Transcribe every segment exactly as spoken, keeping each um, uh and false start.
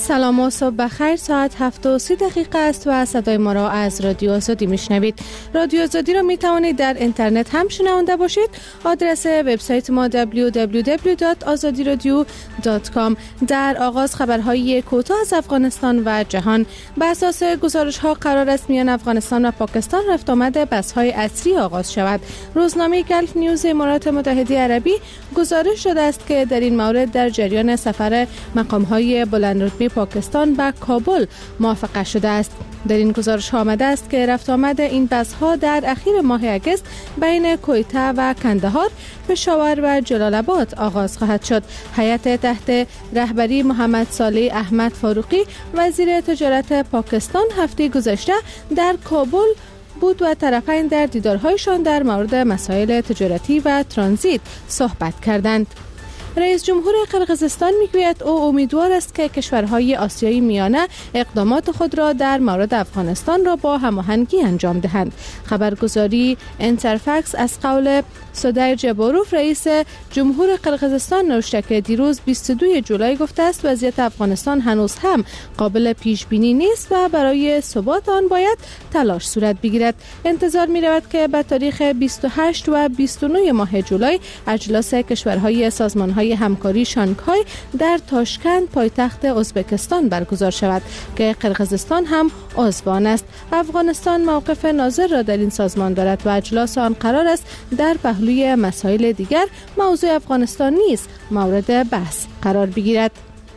سلام و صبح بخیر. ساعت هفت و سی دقیقه است و صدای ما را از رادیو آزادی میشنوید. رادیو آزادی را می توانید در اینترنت هم شنونده باشید. آدرس وبسایت ما دبلیو دبلیو دبلیو دات آزادی رادیو دات کام. در آغاز خبرهای کوتاه از افغانستان و جهان. بر اساس گزارش ها قرار است میان افغانستان و پاکستان رفت آمد بس های عصری آغاز شود. روزنامه گلف نیوز امارات متحده عربی گزارش داده است که در این مورد در جریان سفر مقام های بلندرتبه پاکستان به کابل موافقه شده است. در این گزارش آمده است که رفت آمد این بس ها در اخیر ماه اگست بین کویته و کندهار، پشاور و جلال آباد آغاز خواهد شد. هیئت تحت رهبری محمد صالح احمد فاروقی وزیر تجارت پاکستان هفته گذشته در کابل بود و طرفین در دیدارهایشان در مورد مسائل تجارتی و ترانزیت صحبت کردند. رئیس جمهور قرقیزستان میگوید او امیدوار است که کشورهای آسیای میانه اقدامات خود را در مورد افغانستان را با هماهنگی انجام دهند. خبرگزاری انترفکس از قول سودای جباروف رئیس جمهور قرقیزستان نوشته که دیروز بیست و دو جولای گفته است وضعیت افغانستان هنوز هم قابل پیش بینی نیست و برای ثبات آن باید تلاش صورت بگیرد. انتظار می رود که به تاریخ بیست و هشت و بیست و نه ماه جولای اجلاس کشورهای سازمانهای همکاری شانگهای در تاشکند پایتخت ازبکستان برگزار شود که قرقیزستان هم عضو آن است. افغانستان موقف ناظر را در این سازمان دارد و اجلاس آن قرار است در پهلوی مسائل دیگر موضوع افغانستان نیز مورد بحث قرار بگیرد.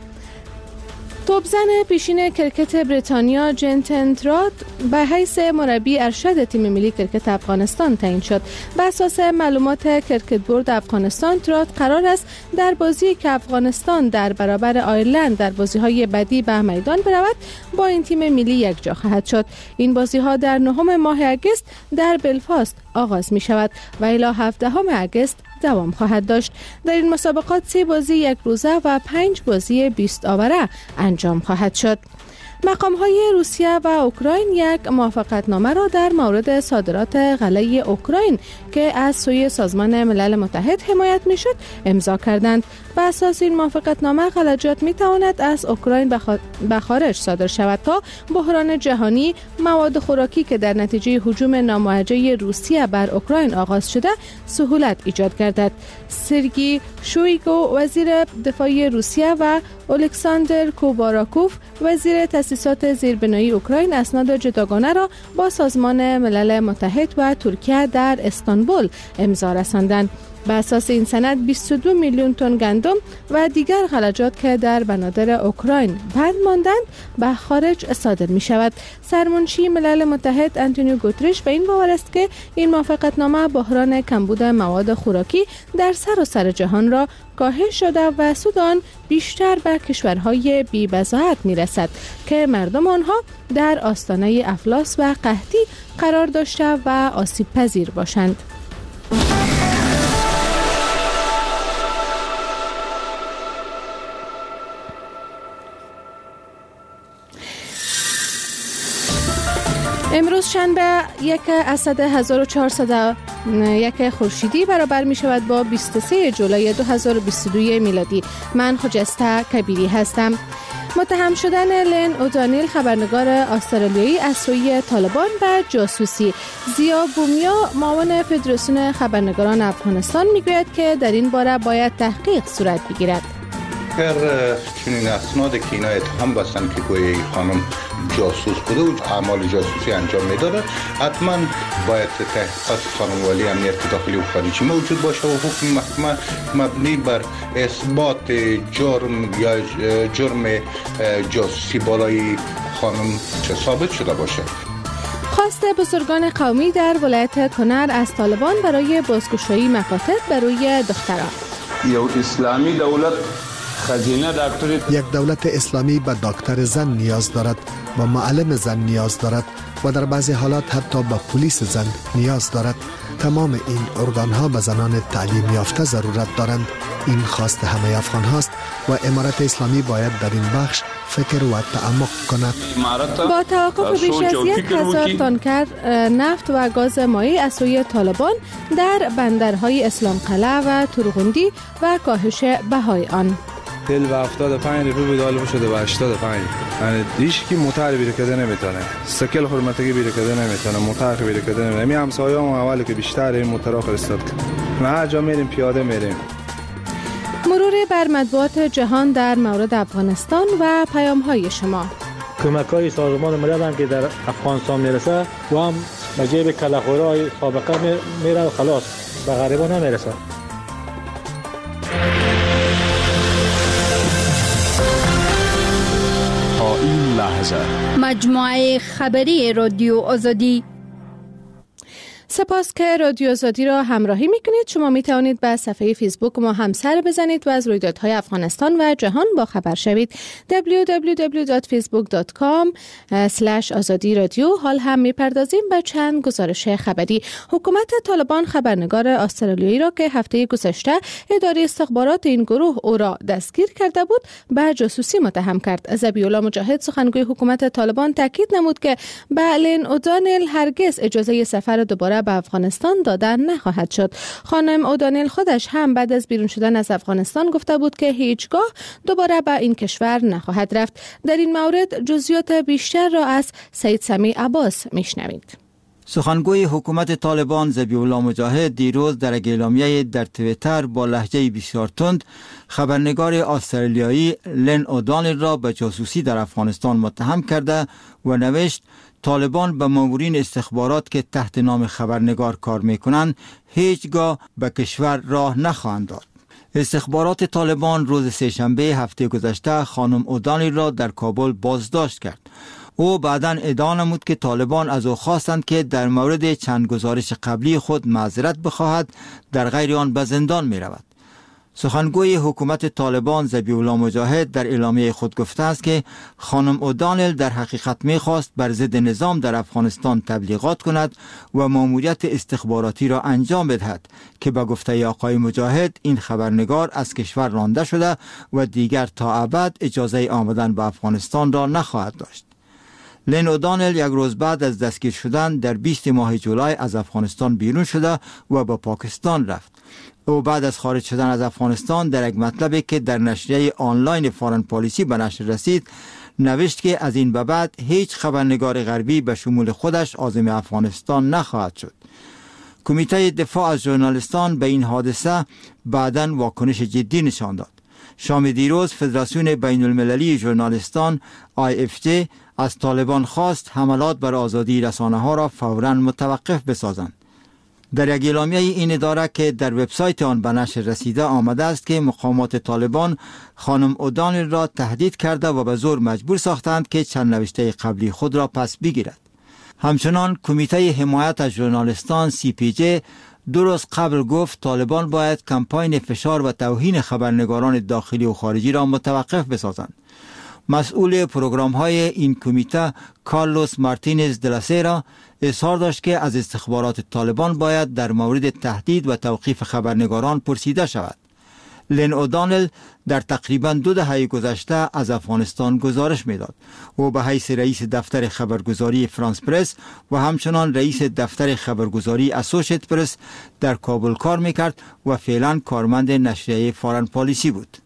توپزن پیشین کرکت بریتانیا جنتن ترات به حیث مربی ارشد تیم ملی کرکت افغانستان تعیین شد. بر اساس معلومات کرکت بورد افغانستان، ترات قرار است در بازی که افغانستان در برابر آیرلند در بازی‌های بعدی به میدان برود با این تیم ملی یک جا خواهد شد. این بازی‌ها در نهم ماه اگست در بلفاست آغاز می شود و الی هفدهم اگست دوام خواهد داشت. در این مسابقات سه بازی یک روزه و پنج بازی بیست آوره انجام خواهد شد. مقام‌های روسیه و اوکراین یک موافقتنامه را در مورد صادرات غله اوکراین که از سوی سازمان ملل متحد حمایت می‌شد امضا کردند. بر اساس این موافقتنامه غلجات می‌تواند از اوکراین به خارج صادر شود تا بحران جهانی مواد خوراکی که در نتیجه هجوم ناموجه روسیه بر اوکراین آغاز شده سهولت ایجاد گردد. سرگئی شویگو وزیر دفاع روسیه و الکساندر کوباراکوف وزیر تأسیسات زیربنایی اوکراین اسناد جداگانه را با سازمان ملل متحد و ترکیه در استانبول امضا رساندند. بر اساس این سند بیست و دو میلیون تن گندم و دیگر غلجات که در بنادر اوکراین بند ماندند به خارج صادر می شود. سرمنشی ملل متحد آنتونیو گوتریش به این باور است که این موافقتنامه بحران کمبود مواد خوراکی در سراسر جهان را کاهش شده و سودان بیشتر به کشورهای بی بضاعت می رسد که مردم آنها در آستانه افلاس و قحطی قرار داشته و آسیب پذیر باشند. امروز شنبه یک اسد هزار و چهارصد و یک خورشیدی برابر می شود با بیست و سه جولای دو هزار و بیست و دو میلادی. من خجسته کبیری هستم. متهم شدن لین اودانیل خبرنگار استرالیایی از سوی طالبان و جاسوسی. زیا بومیا معاون فدراسیون خبرنگاران افغانستان میگوید که در این باره باید تحقیق صورت بگیرد. اگر چنین اسنادی که اینا اتهام بستن که گویا این خانم جاسوس بوده و اعمال جاسوسی انجام میداده، حتما باید تحقیقات خانموالی امنیت داخلی و خارجی موجود باشه و حکم محکمه مبنی بر اثبات جرم یا جرم جاسوسی بالای خانم چه ثابت شده باشه. خواست بزرگان قومی در ولایت کنر از طالبان برای بازگشایی مکاتب برای دختران. یو اسلامی دولت خزینه دکتر یک دولت اسلامی به دکتر زن نیاز دارد، به معلم زن نیاز دارد و در بعضی حالات حتی به پلیس زن نیاز دارد. تمام این ارگان ها به زنان تعلیم یافته ضرورت دارند. این خواست همه افغان هاست و امارت اسلامی باید در این بخش فکر و تعمق کند. با توقف بیش از یک هزار تانکر نفت و گاز مایع از سوی طالبان در بندرهای اسلام قلعه و تورغوندی و کاهش بهای آن. تل و هفتاد و پنج روپیه بود، حالا شده به هشتاد و پنج. یعنی هیچ کی موتر بیره کده نمیتونه، سکل حرمتگی بیره کده نمیتونه، موتر بیره کده نمیتونه. می همسایه‌ام اولی که بیشتر این موترها فرستاد که ما هر جا میریم پیاده میریم. مرور بر مطبوعات جهان در مورد افغانستان و پیام‌های شما. کمک‌های سازمان ملل هم که در افغانستان میرسه و هم به جیب کلاخورای سابقه میره و خلاص به غریبان نمیرسه. تا این لحظه مجموعه خبری رادیو آزادی. سپاس که رادیو آزادی را همراهی میکنید. شما می توانید به صفحه فیسبوک ما هم سر بزنید و از رویدادهای افغانستان و جهان با خبر شوید. دبلیو دبلیو دبلیو دات فیسبوک دات کام اسلش آزادی رادیو. حال هم میپردازیم به چند گزارش خبری. حکومت طالبان خبرنگار استرالیایی را که هفته گذشته اداره استخبارات این گروه او را دستگیر کرده بود به جاسوسی متهم کرد. ذبیح‌الله مجاهد سخنگوی حکومت طالبان تاکید نمود که به لین اودانل هرگز اجازه سفر دوباره به افغانستان دادن نخواهد شد. خانم اودانل خودش هم بعد از بیرون شدن از افغانستان گفته بود که هیچگاه دوباره به این کشور نخواهد رفت. در این مورد جزئیات بیشتر را از سید سمیع عباس میشنوید. سخنگوی حکومت طالبان ذبیح‌الله مجاهد دیروز در اعلامیه در توییتر با لهجه بسیار تند خبرنگار استرالیایی لین اودانل را به جاسوسی در افغانستان متهم کرده و نوشت طالبان به مامورین استخبارات که تحت نام خبرنگار کار میکنند هیچگاه به کشور راه نخواهند داد. استخبارات طالبان روز سه‌شنبه هفته گذشته خانم اودانل را در کابل بازداشت کرد. او بعداً ادعا نمود که طالبان از او خواستند که در مورد چند گزارش قبلی خود معذرت بخواهد، در غیر آن به زندان می رود. سخنگوی حکومت طالبان ذبیح‌الله مجاهد در اعلامیه خود گفته است که خانم اودانل در حقیقت می‌خواست بر ضد نظام در افغانستان تبلیغات کند و ماموریت استخباراتی را انجام بدهد که به گفته آقای مجاهد این خبرنگار از کشور رانده شده و دیگر تا ابد اجازه آمدن به افغانستان را نخواهد داشت. لین اودانل یک روز بعد از دستگیر شدن در بیست ماه جولای از افغانستان بیرون شده و به پاکستان رفت. او بعد از خارج شدن از افغانستان در یک مطلبی که در نشریه آنلاین فارن پالیسی به نشر رسید نوشت که از این به بعد هیچ خبرنگار غربی به شمول خودش عازم افغانستان نخواهد شد. کمیته دفاع از ژورنالیستان به این حادثه بعداً واکنش جدی نشان داد. شام دیروز فدراسیون بین المللی ژورنالیستان آی اف جی از طالبان خواست حملات بر آزادی رسانه ها را فوراً متوقف بسازند. در یک اعلامیه این اداره که در وبسایت آن به نشر رسیده آمده است که مقامات طالبان خانم اودانل را تهدید کرده و به زور مجبور ساختند که چند نوشته قبلی خود را پس بگیرد. همچنان کمیته حمایت از ژورنالیستان سی پی جی دو روز قبل گفت طالبان باید کمپاین فشار و توهین خبرنگاران داخلی و خارجی را متوقف بسازند. مسئول پروگرام های این کمیته کارلوس مارتینز دلاسیرا اظهار داشت که از استخبارات طالبان باید در مورد تهدید و توقیف خبرنگاران پرسیده شود. لین اودانل در تقریباً دو دهه گذشته از افغانستان گزارش میداد. او به حیث رئیس دفتر خبرگزاری فرانس پرس و همچنان رئیس دفتر خبرگزاری اسوشیت پرس در کابل کار میکرد و فعلا کارمند نشریه فارن پالیسی بود.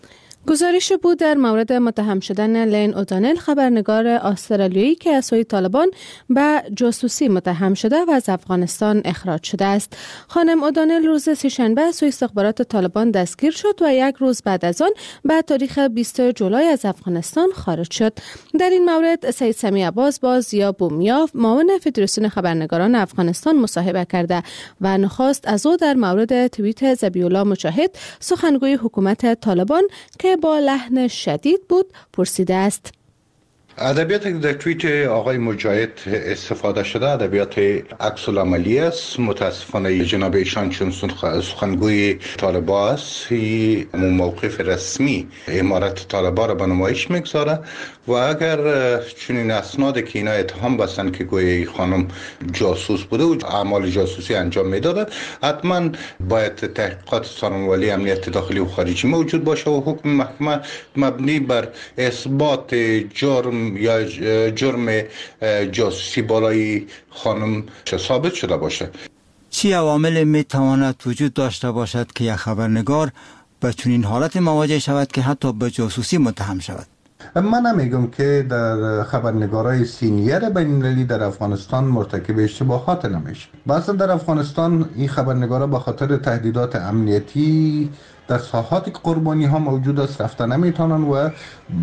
گزارش بود در مورد متهم شدن لین اودانل خبرنگار استرالیایی که از سوی طالبان به جاسوسی متهم شده و از افغانستان اخراج شده است. خانم اودانل روز سه‌شنبه از سوی استخبارات طالبان دستگیر شد و یک روز بعد از آن به تاریخ بیست جولای از افغانستان خارج شد. در این مورد سید سمیع عباس با ضیا بومیا معاون فدراسیون خبرنگاران افغانستان مصاحبه کرده و نخواست از او در مورد توییت ذبیح‌الله مجاهد سخنگوی حکومت طالبان که با لحن شدید بود پرسیده است. ادبیات در توییت آقای مجاهد استفاده شده ادبیات عکس العملی است. متاسفانه جناب ایشان چون سخنگوی طالبان است موقف رسمی امارت طالبان را به نمایش میگذاره و اگر چنین اسناد که اینا اتهام بستن که گویا خانم جاسوس بوده و اعمال جاسوسی انجام میداده حتما باید تحقیقات سازمان امنیت داخلی و خارجی موجود باشه و حکم محکمه مبنی بر اثبات جرم یا جرم جاسوسی بالای خانم ثابت شده باشه. چی عوامل می تواند وجود داشته باشد که یک خبرنگار به چنین حالت مواجه شود که حتی به جاسوسی متهم شود؟ من نمیگم که در خبرنگارای سینیر بین المللی در افغانستان مرتکب اشتباهات نمیشه. بعضا در افغانستان این خبرنگارا به خاطر تهدیدات امنیتی در ساحات قربانی ها موجود است، رفته نمیتونن و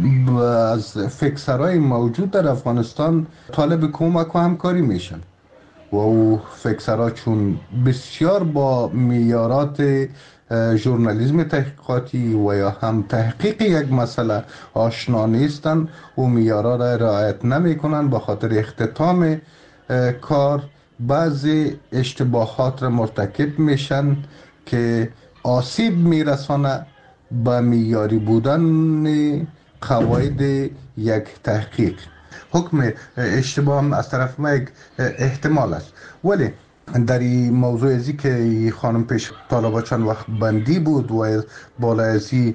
از فکسرهای موجود در افغانستان طالب کمک و همکاری میشن و او فکسرها چون بسیار با معیارات ژورنالیسم تحقیقاتی و یا هم تحقیق یک مسئله آشنا نیستن و معیارها را رعایت نمیکنن، به خاطر اختتام کار بعضی اشتباهات را مرتکب میشن که آسیب میرسانه به معیاری بودن قواعد یک تحقیق. حکم اشتباه هم از طرف ما یک احتمال است، ولی در این موضوع ازی که خانم پیش طالبا چند وقت بندی بود و بالا ازی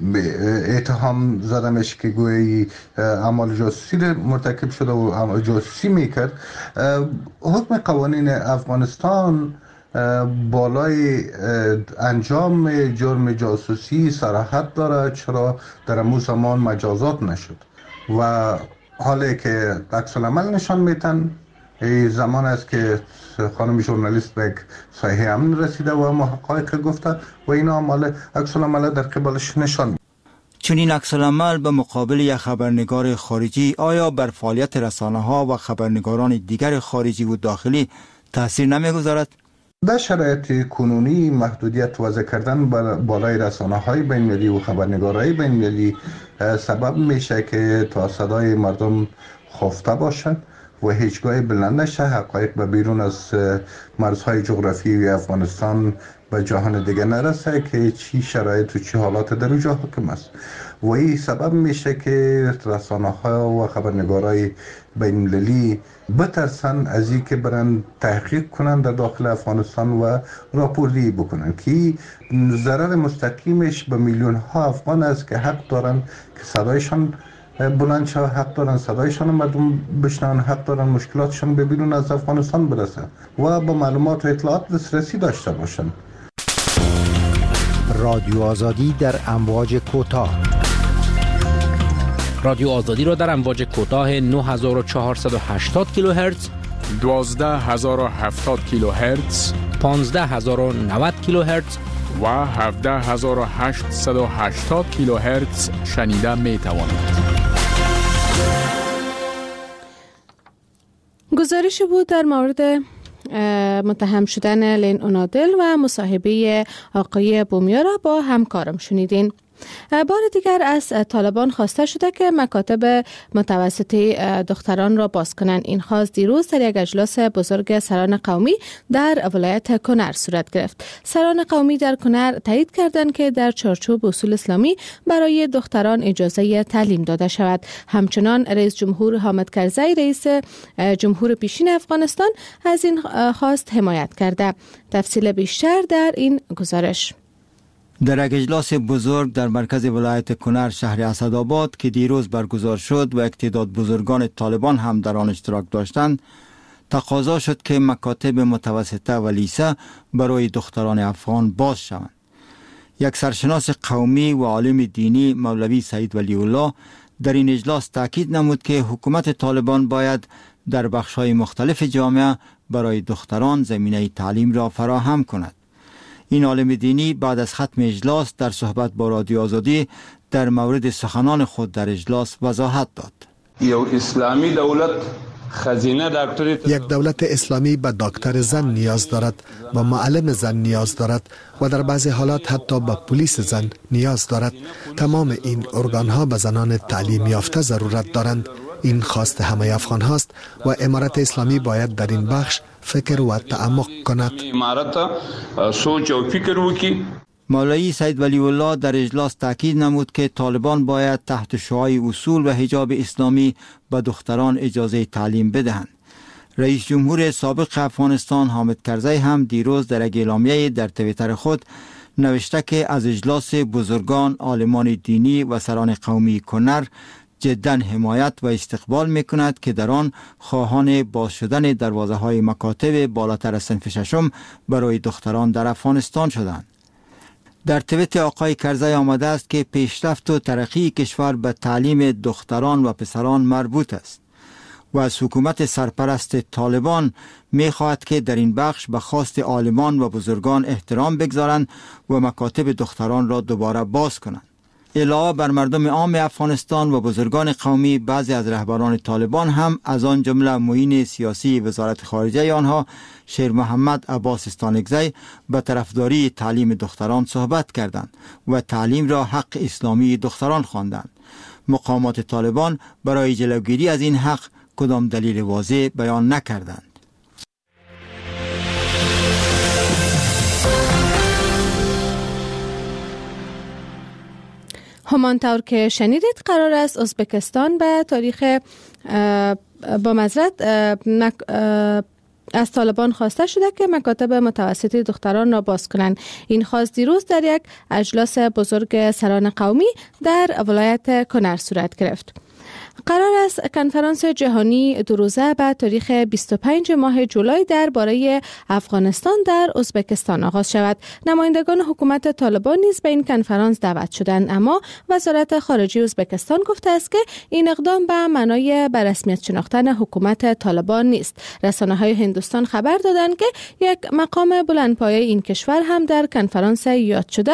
اتهام زدمش که گویی اعمال جاسوسی مرتکب شده و جاسوسی میکرد. حکم قوانین افغانستان بالای انجام جرم جاسوسی صراحت داره، چرا در امو زمان مجازات نشد و حالی که عکس العمل نشان میتن ای زمان است که خانم ژورنالیست به یک سایه امن رسیده و محقق گفته و این عمل عکس العمل در قبالش نشان میده. چون این عکس العمل به مقابل یک خبرنگار خارجی آیا بر فعالیت رسانه ها و خبرنگاران دیگر خارجی و داخلی تاثیر نمیگذارد؟ در شرایط کنونی محدودیت وضع کردن بالای رسانه های بین المللی و خبرنگارای بین المللی سبب میشه که تا صدای مردم خفته باشند و هیچگاه بلند نشه، حقایق به بیرون از مرزهای جغرافیایی افغانستان به جهان دیگه نرسه که چی شرایط و چی حالات در اونجا حاکم است و این سبب میشه که رسانه ها و خبرنگارای بین المللی بترسن از این که برن تحقیق کنن در داخل افغانستان و راپوردهی بکنن که ضرر مستقیمش به میلیون ها افغان است که حق دارن که صدایشان بلند شد، حق دارن صدایشان مردم بشنون، حق دارن مشکلاتشان به بیرون از افغانستان برسه و با معلومات و اطلاعات دسترسی داشته باشن. رادیو آزادی در امواج کوتاه. رادیو آزادی را در امواج کوتاه نه هزار و چهارصد و هشتاد کیلوهرتز، دوازده هزار و هفتاد کیلوهرتز، پانزده هزار و نود کیلوهرتز و هفده هزار و هشتصد و هشتاد کیلوهرتز شنیده می توانید. گزارشی بود در مورد متهم شدن لین اونادل و مصاحبه آقای بومیا را با همکارم شنیدین. بار دیگر از طالبان خواسته شده که مکاتب متوسطه دختران را باز کنند. این خواست دیروز در یک اجلاس بزرگ سران قومی در ولایت کنر صورت گرفت. سران قومی در کنر تایید کردند که در چارچوب اصول اسلامی برای دختران اجازه تعلیم داده شود. همچنان رئیس جمهور حامد کرزی رئیس جمهور پیشین افغانستان از این خواست حمایت کرده. تفصیل بیشتر در این گزارش. در یک اجلاس بزرگ در مرکز ولایت کنر شهر اسدآباد که دیروز برگزار شد و یک تعداد بزرگان طالبان هم در آن اشتراک داشتند، تقاضا شد که مکاتب متوسطه و لیسه برای دختران افغان باز شوند. یک سرشناس قومی و عالم دینی مولوی سعید ولی الله در این اجلاس تاکید نمود که حکومت طالبان باید در بخش‌های مختلف جامعه برای دختران زمینه تعلیم را فراهم کند. این عالم دینی بعد از ختم اجلاس در صحبت با رادیو آزادی در مورد سخنان خود در اجلاس وضاحت داد. یک اسلامی دولت خزینه دکتر یک دولت اسلامی به دکتر زن نیاز دارد، به معلم زن نیاز دارد و در بعضی حالات حتی به پلیس زن نیاز دارد. تمام این ارگان ها به زنان تعلیم یافته ضرورت دارند. این خواست همه افغان هاست و امارت اسلامی باید در این بخش فکر و تعمق کند. امارت سوچ و فکر وکړي. مولوی سعید ولی الله در اجلاس تاکید نمود که طالبان باید تحت شعاع اصول و حجاب اسلامی به دختران اجازه تعلیم بدهند. رئیس جمهور سابق افغانستان حامد کرزی هم دیروز در یک اعلامیه در توییتر خود نوشته که از اجلاس بزرگان، عالمان دینی و سران قومی کنر جدا حمایت و استقبال میکند که در آن خواهان باز شدن دروازه های مکاتب بالاتر از صنف ششم برای دختران در افغانستان شدند. در توییت آقای کرزی آمده است که پیشرفت و ترقی کشور به تعلیم دختران و پسران مربوط است و از حکومت سرپرست طالبان می خواهد که در این بخش به خواست عالمان و بزرگان احترام بگذارند و مکاتب دختران را دوباره باز کنند. علاوه بر مردم عام افغانستان و بزرگان قومی، بعضی از رهبران طالبان هم از آن جمله معین سیاسی وزارت خارجه آنها شیر محمد عباس استانکزی به طرفداری تعلیم دختران صحبت کردند و تعلیم را حق اسلامی دختران خواندند. مقامات طالبان برای جلوگیری از این حق کدام دلیل واضح بیان نکردند. همانطور که شنیدید قرار است ازبکستان به تاریخ با معذرت از طالبان خواسته شده که مکاتب متوسطی دختران را باز کنند. این خواست دیروز در یک اجلاس بزرگ سران قومی در ولایت کنر صورت گرفت. قرار است کنفرانس جهانی دو روزه به تاریخ بیست و پنج ماه جولای درباره افغانستان در ازبکستان آغاز شود. نمایندگان حکومت طالبان نیز به این کنفرانس دعوت شدند، اما وزارت خارجه ازبکستان گفته است که این اقدام به معنای به رسمیت شناختن حکومت طالبان نیست. رسانه‌های هندوستان خبر دادند که یک مقام بلندپایه این کشور هم در کنفرانس یاد شده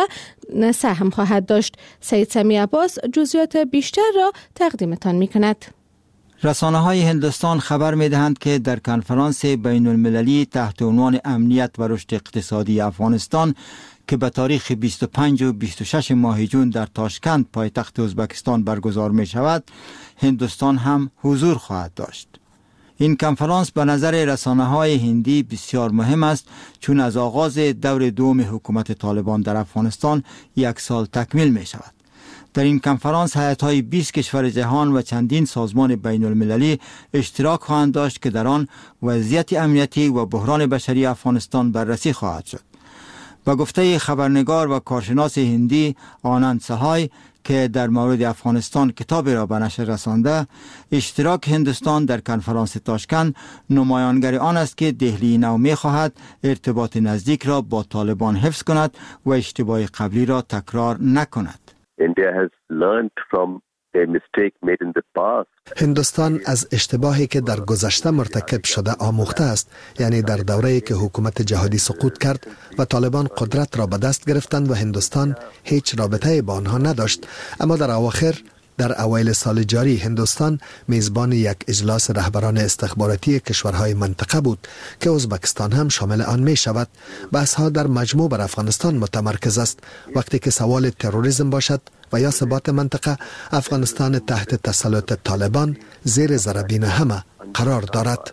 سهم خواهد داشت. سید سمی عباس جزئیات بیشتر را تقدیمتان می‌کند. رسانه‌های هندوستان خبر می‌دهند که در کنفرانس بین المللی تحت عنوان امنیت و رشد اقتصادی افغانستان که به تاریخ بیست و پنج و بیست و شش ماه جون در تاشکند پایتخت ازبکستان برگزار می‌شود، هندوستان هم حضور خواهد داشت. این کنفرانس به نظر رسانه‌های هندی بسیار مهم است، چون از آغاز دور دوم حکومت طالبان در افغانستان یک سال تکمیل می شود. در این کنفرانس هیئت‌های بیست کشور جهان و چندین سازمان بین المللی اشتراک خواهند داشت که در آن وضعیت امنیتی و بحران بشری افغانستان بررسی خواهد شد. با گفته خبرنگار و کارشناس هندی آنند سهای که در مورد افغانستان کتابی را به نشر رسانده، اشتراک هندوستان در کنفرانس تاشکند نمایانگر آن است که دهلی نو می خواهد ارتباط نزدیک را با طالبان حفظ کند و اشتباه قبلی را تکرار نکند. India has learned from a mistake made in the past. هندوستان از اشتباهی که در گذشته مرتکب شده آموخته است، یعنی در دوره‌ای که حکومت جهادی سقوط کرد و طالبان قدرت را به دست گرفتند و هندوستان هیچ رابطه با آنها نداشت. اما در اواخر در اوایل سال جاری هندوستان میزبان یک اجلاس رهبران استخباراتی کشورهای منطقه بود که ازبکستان هم شامل آن می شود. بحث‌ها در مجموع بر افغانستان متمرکز است. وقتی که سوال تروریسم باشد و یا ثبات منطقه، افغانستان تحت تسلط طالبان زیر ذره‌بین همه قرار دارد.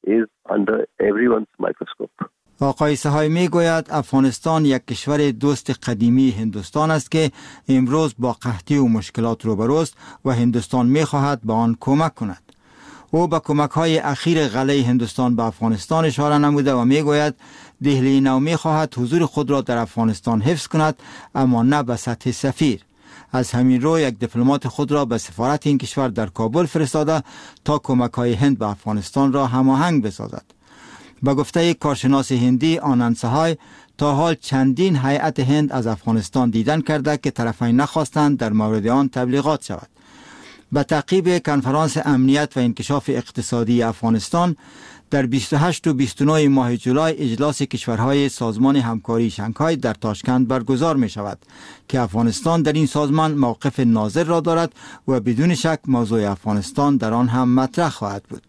آقای سهای می گوید افغانستان یک کشور دوست قدیمی هندوستان است که امروز با قحطی و مشکلات روبروست و هندوستان می خواهد به آن کمک کند. او به کمک های اخیر غله هندوستان به افغانستان اشاره نموده و می گوید دهلی نو می خواهد حضور خود را در افغانستان حفظ کند، اما نه به سطح سفیر. از همین رو یک دیپلمات خود را به سفارت این کشور در کابل فرستاده تا کمک های هند به افغانستان را هماهنگ بسازد. با گفته کارشناس هندی آنند سهای، تا حال چندین هیئت هند از افغانستان دیدن کرده که طرفین نخواستند در مورد آن تبلیغات شود. به تعقیب کنفرانس امنیت و انکشاف اقتصادی افغانستان در بیست و هشت و بیست و نه ماه جولای اجلاس کشورهای سازمان همکاری شانگهای در تاشکند برگزار می شود که افغانستان در این سازمان موقف ناظر را دارد و بدون شک موضوع افغانستان در آن هم مطرح خواهد بود.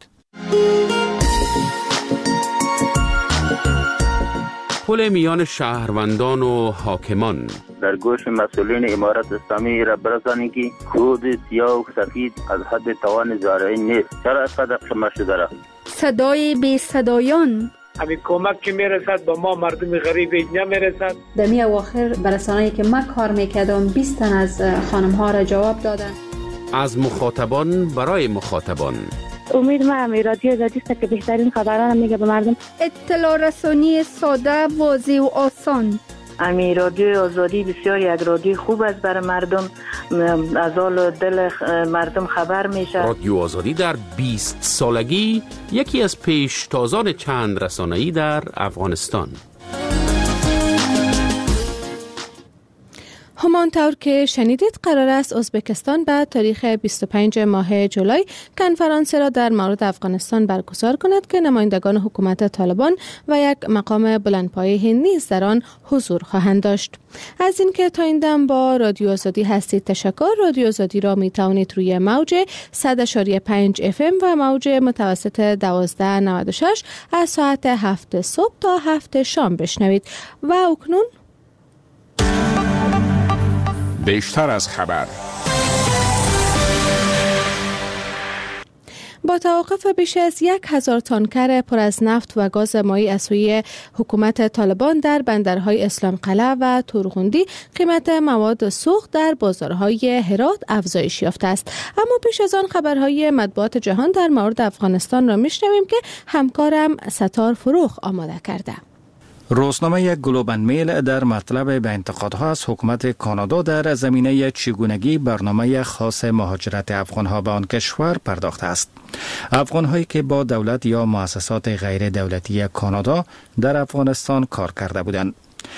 پل میان شهروندان و حاکمان در گوش مسئولین امارت اسلامی را برسانید که کود سیاه و سفید از حد توان زارعی نیست. چرا اینقدر قمه شده را؟ صدای بی صدایان، همین کمک که میرسد با ما مردم غریب اینجا میرسد. در می اواخر برسانه‌ای که من کار میکردم بیست تن از خانم ها را جواب دادن. از مخاطبان برای مخاطبان. امید ما همی رادیو آزادی است که بهترین خبران میگه به مردم. اطلاع رسانی ساده، واضح و آسان. امی رادیو آزادی بسیار یک رادیو خوب است برای مردم، از حال دل مردم خبر میشه. رادیو آزادی در بیست سالگی یکی از پیشتازان چند رسانه‌ای در افغانستان. همانطور که شنیدید قرار است ازبکستان به تاریخ بیست و پنج ماه جولای کنفرانس را در مورد افغانستان برگزار کند که نمایندگان حکومت طالبان و یک مقام بلندپایه نیز در آن حضور خواهند داشت. از اینکه تا این دم با رادیو آزادی هستید تشکر. رادیو آزادی را می توانید روی موج صد و پنج اف ام و موج متوسط دوازده نود و شش از ساعت هفت صبح تا هفت شام بشنوید. و اکنون بیشتر از خبر. با توقف بیش از یک هزار تانکر پر از نفت و گاز مایع از سوی حکومت طالبان در بندرهای اسلام قلعه و تورغوندی، قیمت مواد سوخت در بازارهای هرات افزایش یافته است. اما پیش از آن خبرهای مطبوعات جهان در مورد افغانستان را میشنویم که همکارم ستار فروخ آماده کرده. روزنامه گلوب اند میل در مطلب به انتقادها از حکومت کانادا در زمینه چگونگی برنامه خاص مهاجرت افغانها به آن کشور پرداخته است. افغانهایی که با دولت یا مؤسسات غیر دولتی کانادا در افغانستان کار کرده بودند.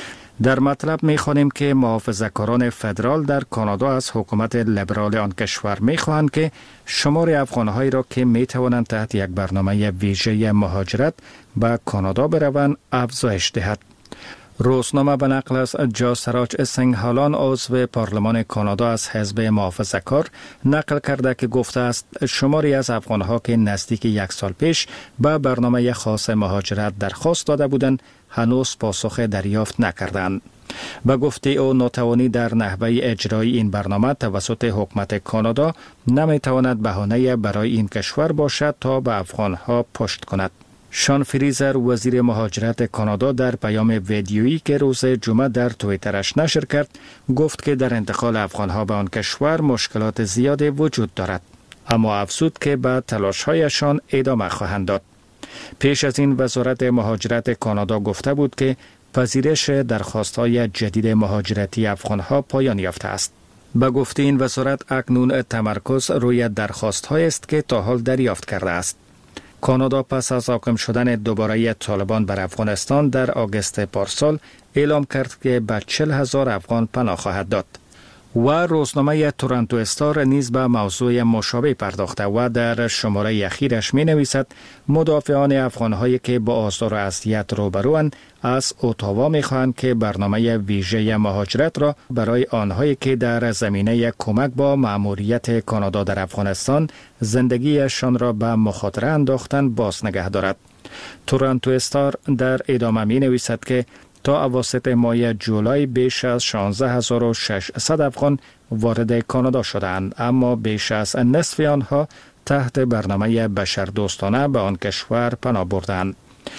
در مطلب می‌خوانیم که محافظه‌کاران فدرال در کانادا از حکومت لیبرال آن کشور می‌خواهند که شمار افغان‌هایی را که می‌توانند تحت یک برنامه ویژه مهاجرت به کانادا بروند افزایش دهد. روزنامه به نقل از جاسراج سنگهالان عضو پارلمان کانادا از حزب محافظه‌کار نقل کرده که گفته است شماری از افغان‌ها که نزدیک یک سال پیش به برنامه خاص مهاجرت درخواست داده بودند هنوز پاسخ دریافت نکردند. به گفته او ناتوانی در نحوه اجرای این برنامه توسط حکومت کانادا نمیتواند بهانه برای این کشور باشد تا به افغان‌ها پشت کند. شان فریزر وزیر مهاجرت کانادا در پیام ویدیویی که روز جمعه در توییترش نشر کرد گفت که در انتقال افغانها به آن کشور مشکلات زیادی وجود دارد، اما افزود که به تلاش‌هایشان ادامه خواهند داد. پیش از این وزارت مهاجرت کانادا گفته بود که پذیرش درخواست‌های جدید مهاجرتی افغانها پایان یافته است. به گفته این وزارت اکنون تمرکز روی درخواست‌هایی است که تا حال دریافت کرده است. کانادا پس از حاکم شدن دوباره طالبان بر افغانستان در آگوست پارسال اعلام کرد که به چهل هزار افغان پناه خواهد داد. و روزنامه تورنتو استار نیز به موضوع مشابه پرداخته و در شماره اخیرش می نویسد مدافعان افغانهایی که با آزار و اذیت روبروند از اتاوا می خواهند که برنامه ویژه مهاجرت را برای آنهایی که در زمینه کمک با مأموریت کانادا در افغانستان زندگیشان را به مخاطره انداختن باز نگه دارد. تورنتو استار در ادامه می نویسد که تا اواسط ماه جولای بیش از شانزده هزار و ششصد افغان وارد کانادا شدند، اما بیش از نصف آنها تحت برنامه بشردوستانه به آن کشور پناه بردند.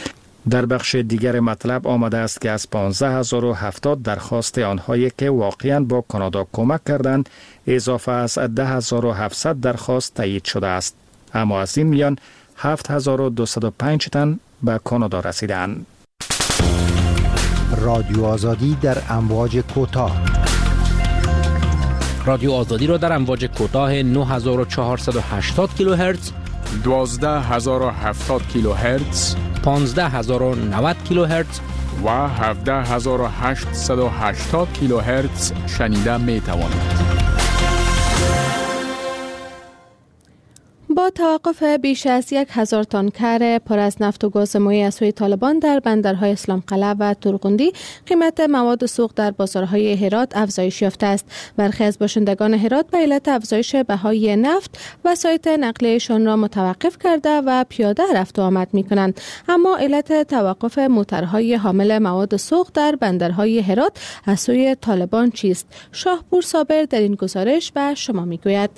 در بخش دیگر مطلب آمده است که از پانزده هزار و هفتاد درخواست آنهایی که واقعاً با کانادا کمک کردند اضافه از ده هزار و هفتصد درخواست تایید شده است، اما از این میان هفت هزار و دویست و پنج تن به کانادا رسیدند. رادیو آزادی در امواج کوتاه. رادیو آزادی را در امواج کوتاه نه هزار و چهارصد و هشتاد کیلوهرتز، دوازده هزار و هفتاد کیلوهرتز، پانزده هزار و نود کیلوهرتز و هفده هزار و هشتصد و هشتاد کیلوهرتز شنیده می توانید. با توقف بیش از یک هزار تانکر پر از نفت و گاز مایع از سوی طالبان در بندرهای اسلام قلعه و تورغوندی، قیمت مواد سوخت در بازارهای هرات افزایش یافته است. برخی از باشندگان هرات به علت افزایش بهای نفت وسایط نقلیه‌شان را متوقف کرده و پیاده رفت و آمد می‌کنند. اما علت توقف موترهای حامل مواد سوخت در بندرهای هرات از سوی طالبان چیست؟ شاهپور صابر در این گزارش به شما می‌گوید.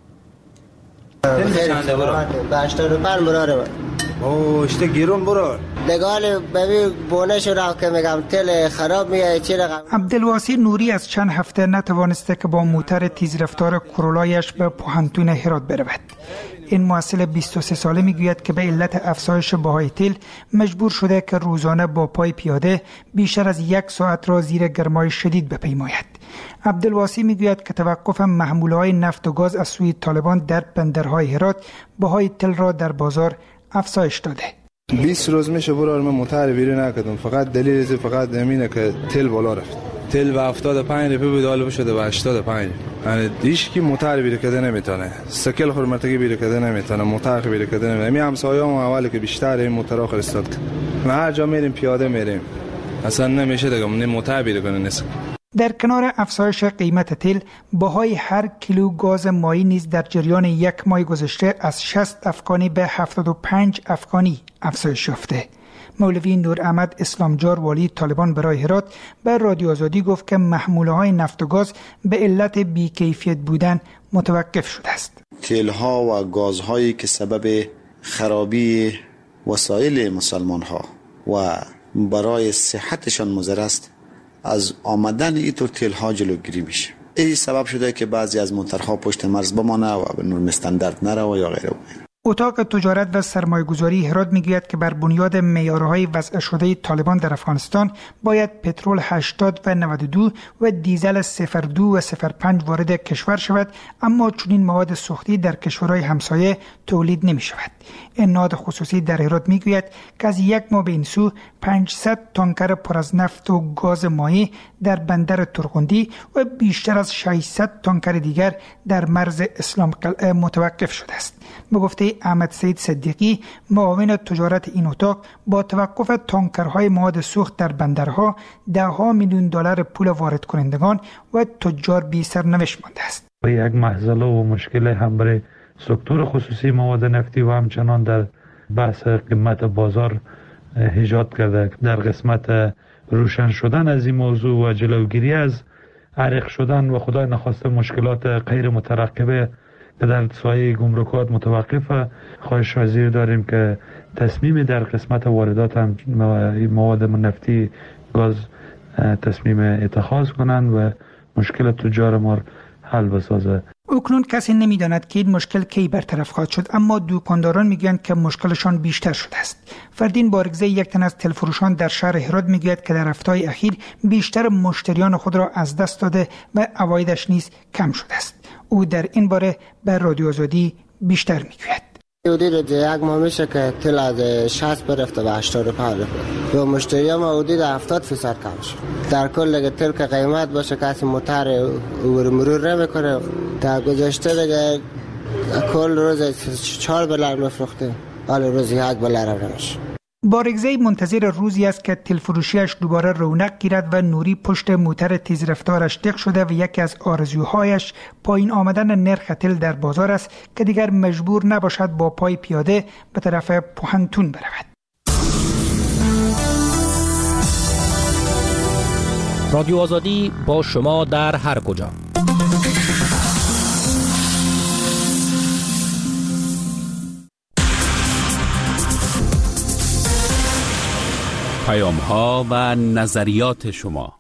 چنده برو؟ به هشتاد و پنج براره اوه اشته گیرون برو لگال ببین بونه شو که میگم تل خراب میگه چی رقم. عبدالواسی نوری از چند هفته نتوانسته که با موتر تیز رفتار کرولایش به پوهنتون هرات برود. این محصل بیست و سه ساله میگوید که به علت افزایش بهای تیل مجبور شده که روزانه با پای پیاده بیشتر از یک ساعت را زیر گرمای شدید بپیماید. عبدالواسی میگوید که توقف محموله‌های نفت و گاز از سوی طالبان در بندرهای هرات بهای تل را در بازار افزایش داده. بیست روز میشه برای من موتر بیرون نکردم، فقط دلیل فقط امینه که تل بالا رفت. تل به هفتاد و پنج روپیه بدال شده به هشتاد و پنج. یعنی هیچ کی موتر بیرو کده نمیتونه، سکل خورمتگی بیرو کده نمیتونه، موتر بیرو کده نمیتونه. می همسایه‌ام اولی که بیشتر این موترها فرستاد که ما هر جا میریم پیاده میریم، اصلا نمیشه دیگه من موتر بیرو کنه نیست. در کنار افزایش قیمت تل، بهای هر کیلو گاز مایی نیز در جریان یک ماه گذشته از شصت افغانی به هفتاد و پنج افغانی افزایش یافته. مولوی نور احمد اسلامجار والی طالبان برای هرات به رادیو آزادی گفت که محموله های نفت و گاز به علت بیکیفیت بودن متوقف شده است. تل ها و گاز هایی که سبب خرابی وسایل مسلمان ها و برای صحتشان مضر است، از آمدن اینطور تل ها جلوگیری میشه. این سبب شده که بعضی از موترها پشت مرز بمانه و به نرم استاندارد نره و یا غیره. اتاق تجارت و سرمایه‌گذاری هرات میگوید که بر بنیاد معیارهای وضع شده طالبان در افغانستان باید پترول هشتاد و نود و دو و دیزل صفر دو و صفر پنج وارد کشور شود، اما چنین مواد سوختی در کشورهای همسایه تولید نمی شود. این نهاد خصوصی در هرات میگوید که از یک ماه به این سو پانصد تانکر پر از نفت و گاز مایع در بندر ترغندی و بیشتر از ششصد تانکر دیگر در مرز اسلام قلعه متوقف شده است. به گفته احمد سید صدیقی، معاون تجارت این اتاق، با توقف تانکرهای مواد سوخت در بندرها ده ها میلیون دلار پول وارد کنندگان و تجار بی سرنوشت مانده است. یک مهزله و مشکل هم برای سکتور خصوصی مواد نفتی و همچنان در بحث قیمت بازار ایجاد کرده. در قسمت روشن شدن از این موضوع و جلوگیری از عرق شدن و خدای نخواسته مشکلات غیر مترقبه که در سایه گمرکات متوقفه، خواهش وزیر داریم که تصمیم در قسمت واردات هم مواد نفتی گاز تصمیم اتخاذ کنند و مشکل تجار ما حل بسازه. اکنون کسی نمیداند که این مشکل کی برطرف خواهد شد، اما دکانداران میگویند که مشکلشان بیشتر شده است. فردین بارگزه، یک تن از تلفروشان در شهر هرات، میگوید که در هفته‌های اخیر بیشتر مشتریان خود را از دست داده و عوایدش نیز کم شده است. او در این باره به رادیو آزادی بیشتر میگوید. حدود یک ماه میشه که تل از شصت برفته به هشتاد و پنج و مشتری ما حدود هفتاد فیصد کم شد. در کل دیگه تل که قیمت باشه کسی موتر مرور نمیکنه. در گذشته دیگه کل روز چهار دلار میفروخته، حالا روزی یک دلار هم نمیشه. بارگزی منتظر روزی است که تلفروشیش دوباره رونق گیرد و نوری پشت موتر تیزرفتارش دق شده و یکی از آرزوهایش پایین آمدن نرخ تل در بازار است که دیگر مجبور نباشد با پای پیاده به طرف پوهنتون برود. رادیو آزادی با شما در هر کجا. پیام ها و نظریات شما.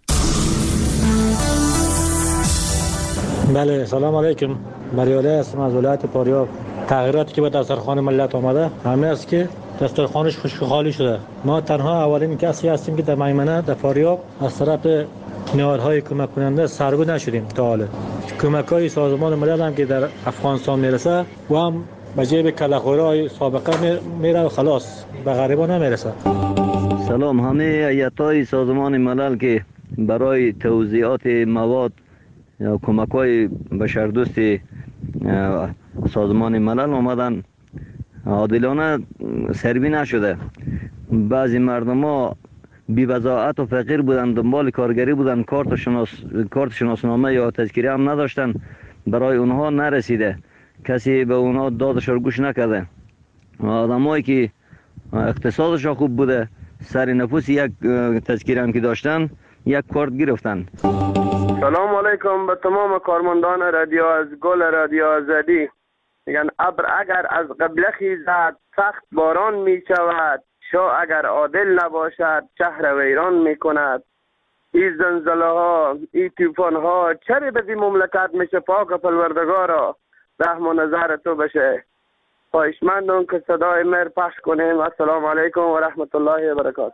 بله، سلام علیکم. مریاله هستم از ولایت فاریاب. تغییراتی که به دسترخوان ملت آمده همه است که دسترخوانش خشک و خالی شده. ما تنها اولین کسی هستیم که در میمنه در فاریاب از طرف نهادهای کمک کننده سرگو نشدیم تا حالا. کمک‌های سازمان ملل هم که در افغانستان میرسه و هم به جیب کلاخورای سابقه میره و خلاص به غریبان نمیرسه. سلام. همه هیئت‌های سازمان ملل که برای توزیعات مواد یا کمک‌های بشردوست سازمان ملل آمدن، عادلانه سروی نشده. بعضی مردم‌ها بی وضاحت و فقیر بودن، دنبال کارگری بودن، کارت شناس کارت شناسنامه یا تذکره هم نداشتن، برای اونها نرسیده، کسی به اونها دادش رو گوش نکرده. آدمایی که اقتصادشون خوب بوده، سر نفوس یک تذکره هم که داشتن، یک کارت گرفتن. سلام علیکم به تمام کارمندان رادیو از گل رادیو آزادی. میگن ابر اگر از قبله خیزد سخت باران می شود، شاه اگر عادل نباشد شهر ویران می کند. این زلزله ها، این طوفان ها چری به این مملکت میشه؟ پاک پروردگارا رحم و نظر تو بشه. خواهشمندم که صدای مهر پخش کنیم. السلام علیکم و رحمت الله و برکاته.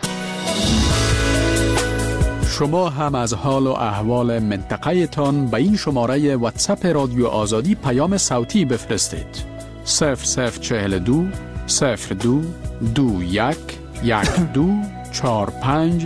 شما هم از حال و احوال منطقه تان به این شماره واتساپ رادیو آزادی پیام صوتی بفرستید. صفر صفر چهل و دو صفر دو دو یک یک دو چهار پنج